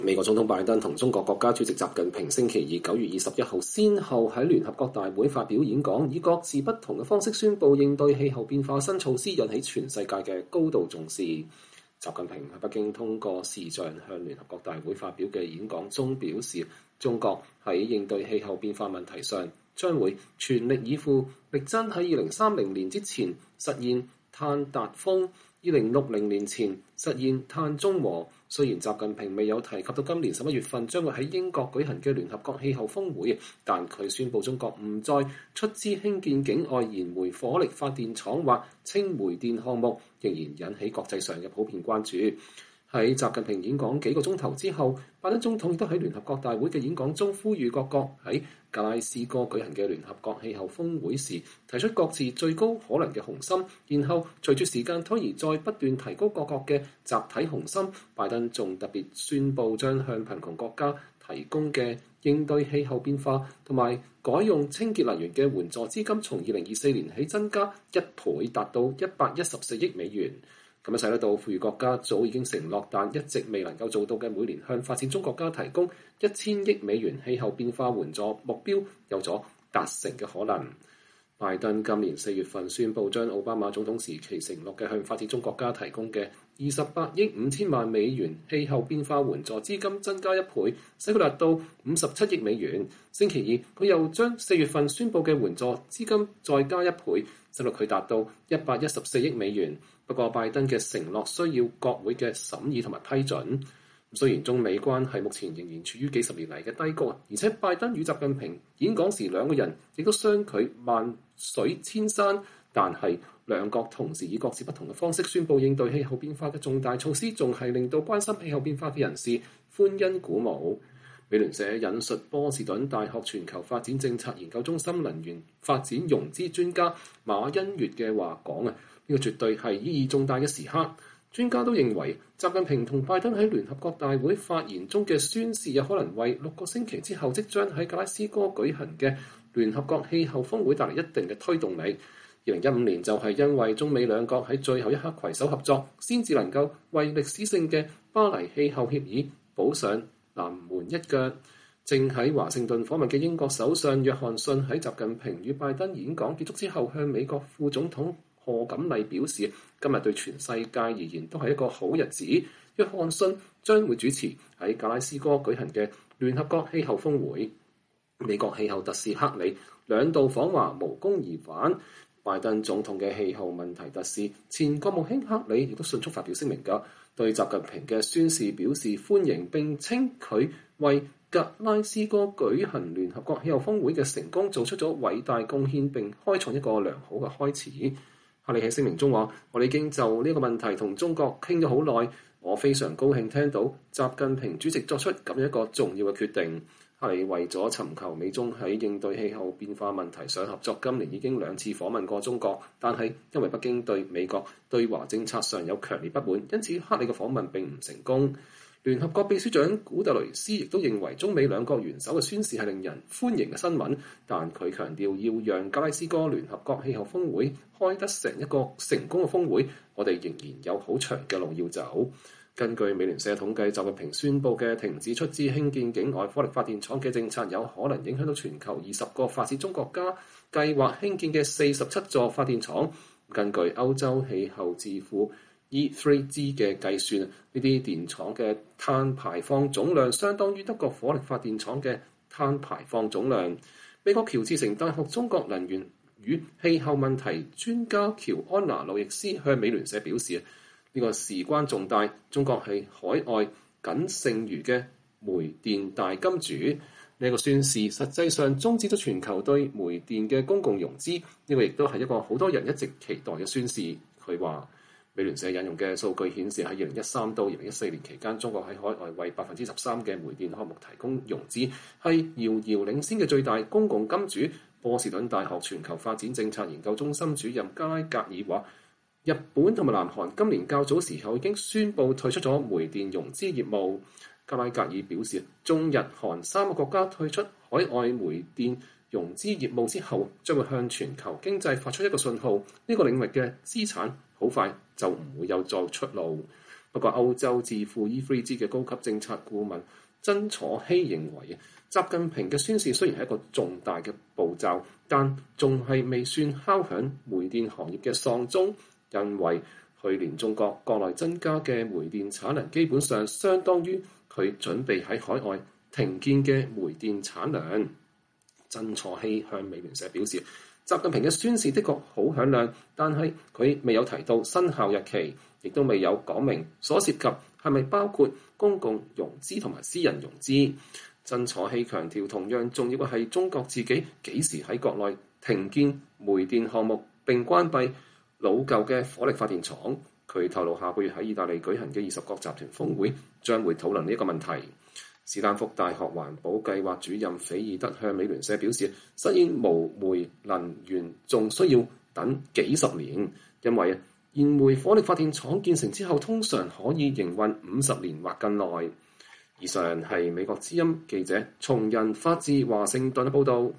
美國總統拜登同中國國家主席習近平星期二9月21號先後喺聯合國大會發表演講，以各自不同嘅方式宣布應對氣候變化新措施，引起全世界嘅高度重視。習近平喺北京通過視像向聯合國大會發表嘅演講中表示，中國喺應對氣候變化問題上將會全力以赴，力爭喺2030年之前實現碳達峰，2060年前實現碳中和。雖然習近平未有提及到今年11月份將會喺英國舉行嘅聯合國氣候峰會，但佢宣布中國唔再出資興建境外燃煤火力發電廠或氫煤電項目，仍然引起國際上嘅普遍關注。喺習近平演講幾個鐘頭之後，拜登總統亦都喺聯合國大會嘅演講中呼籲各國喺格拉斯哥舉行嘅聯合國氣候峰會時提出各自最高可能嘅雄心，然後隨住時間推移再不斷提高各國嘅集體雄心。拜登仲特別宣布將向貧窮國家提供嘅應對氣候變化同埋改用清潔能源嘅援助資金從2024年起增加1倍，達到114億美元。咁樣使得到富裕國家早已經承諾但一直未能夠做到嘅每年向發展中國家提供1000億美元氣候變化援助目標有咗達成嘅可能。拜登今年4月份宣布將奧巴馬總統時期承諾嘅向發展中國家提供嘅28億5千萬美元氣候變化援助資金增加1倍，使佢達到57億美元。星期二，佢又將4月份宣布嘅援助資金再加1倍，使到佢達到114億美元。不過，拜登嘅承諾需要國會嘅審議同埋批准。雖然中美關係目前仍然處於幾十年嚟嘅低谷，而且拜登與習近平演講時兩個人亦都相距萬水千山，但係兩國同時以各自不同嘅方式宣布應對氣候變化嘅重大措施，仲係令到關心氣候變化嘅人士歡欣鼓舞。美聯社引述波士頓大學全球發展政策研究中心能源發展融資專家馬欣月嘅話講呢個絕對係意義重大嘅時刻。專家都認為，習近平同拜登喺聯合國大會發言中嘅宣示，有可能為6個星期之後即將喺格拉斯哥舉行嘅聯合國氣候峰會帶嚟一定嘅推動力。2015年就係因為中美兩國喺最後一刻攜手合作，先至能夠為歷史性嘅巴黎氣候協議補上臨門一腳。正喺華盛頓訪問嘅英國首相約翰遜喺習近平與拜登演講結束之後，向美國副總統賀錦麗表示，今日對全世界而言都係一個好日子。約翰遜將會主持喺格拉斯哥舉行嘅聯合國氣候峰會。美國氣候特使克里兩度訪華無功而返。拜登總統嘅氣候問題特使前國務卿克里亦都迅速發表聲明㗎，對習近平嘅宣示表示歡迎，並稱佢為格拉斯哥舉行聯合國氣候峰會嘅成功做出咗偉大貢獻，並開創一個良好嘅開始。克里喺聲明中話：我哋已經就呢個問題同中國傾咗好耐，我非常高興聽到習近平主席作出咁樣一個重要嘅決定。克里為咗尋求美中喺應對氣候變化問題上合作，今年已經2次訪問過中國，但係因為北京對美國對華政策上有強烈不滿，因此克里嘅訪問並唔成功。聯合國秘書長古特雷斯亦都認為中美兩國元首嘅宣示係令人歡迎嘅新聞，但佢強調要讓格拉斯哥聯合國氣候峰會開得成一個成功嘅峰會，我哋仍然有好長嘅路要走。根據美聯社統計，習近平宣布嘅停止出資興建境外火力發電廠嘅政策，有可能影響到全球20個發展中國家計劃興建嘅47座發電廠。根據歐洲氣候智庫E3G 嘅計算，呢啲電廠嘅碳排放總量相當於德國火力發電廠嘅碳排放總量。美國喬治城大學中國能源與氣候問題專家喬安娜路易斯向美聯社表示，呢個事關重大，中國係海外僅剩餘嘅煤電大金主。呢個宣示實際上終止咗全球對煤電嘅公共融資，呢個亦都係一個好多人一直期待嘅宣示。佢話，美聯社引用嘅數據顯示，喺2013到2014年期間，中國喺海外為13%嘅煤電項目提供融資，係遙遙領先嘅最大公共金主。波士頓大學全球發展政策研究中心主任加拉格爾話，日本同埋南韓今年較早時候已經宣布退出咗煤電融資業務。加拉格爾表示，中日韓3個國家退出海外煤電融資業務之後，將會向全球經濟發出一個信號，呢個領域嘅資產好快就唔會有再出路。 不過歐洲智庫 E3G 嘅高級政策顧問曾楚曦認為，習近平嘅宣示雖然係一個重大嘅步驟，但仲係未算敲響煤電行業嘅喪鐘，因為去年中國國內增加嘅煤電產能基本上相當於佢準備喺海外停建嘅煤電產能。曾楚曦向美聯社表示，習近平嘅宣示的確好響亮，但係佢未有提到生效日期，亦都未有講明所涉及係咪包括公共融資同埋私人融資。曾楚曦強調，同樣重要嘅係中國自己幾時喺國內停建煤電項目並關閉老舊嘅火力發電廠。佢透露下個月喺意大利舉行嘅20國集團峰會將會討論呢一個問題。斯坦福大學環保計劃主任斐爾德向美聯社表示，實現無煤能源仲需要等幾十年，因為燃煤火力發電廠建成之後通常可以營運50年或更耐。以上係美國之音記者從人發自華盛頓嘅報導。